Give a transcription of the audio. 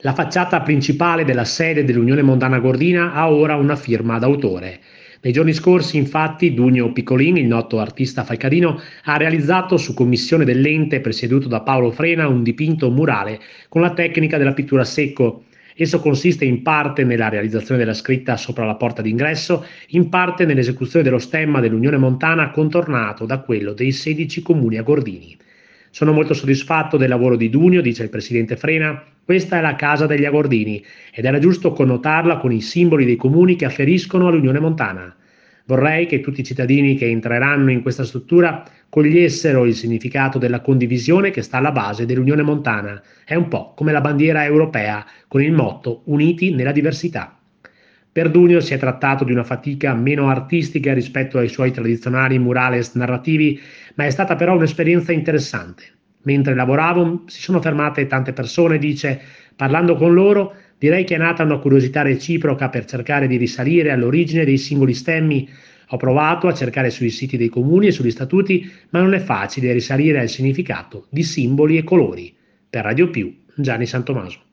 La facciata principale della sede dell'Unione Montana Gordina ha ora una firma d'autore. Nei giorni scorsi, infatti, Dugno Piccolin, il noto artista falcadino, ha realizzato su commissione dell'ente presieduto da Paolo Frena un dipinto murale con la tecnica della pittura a secco. Esso consiste in parte nella realizzazione della scritta sopra la porta d'ingresso, in parte nell'esecuzione dello stemma dell'Unione Montana contornato da quello dei 16 comuni agordini. Sono molto soddisfatto del lavoro di Dugno, dice il presidente Frena. Questa è la casa degli Agordini ed era giusto connotarla con i simboli dei comuni che afferiscono all'Unione Montana. Vorrei che tutti i cittadini che entreranno in questa struttura cogliessero il significato della condivisione che sta alla base dell'Unione Montana. È un po' come la bandiera europea con il motto Uniti nella diversità. Per Dugno si è trattato di una fatica meno artistica rispetto ai suoi tradizionali murales narrativi, ma è stata però un'esperienza interessante. Mentre lavoravo si sono fermate tante persone, dice, parlando con loro direi che è nata una curiosità reciproca per cercare di risalire all'origine dei singoli stemmi. Ho provato a cercare sui siti dei comuni e sugli statuti, ma non è facile risalire al significato di simboli e colori. Per Radio Più, Gianni Santomaso.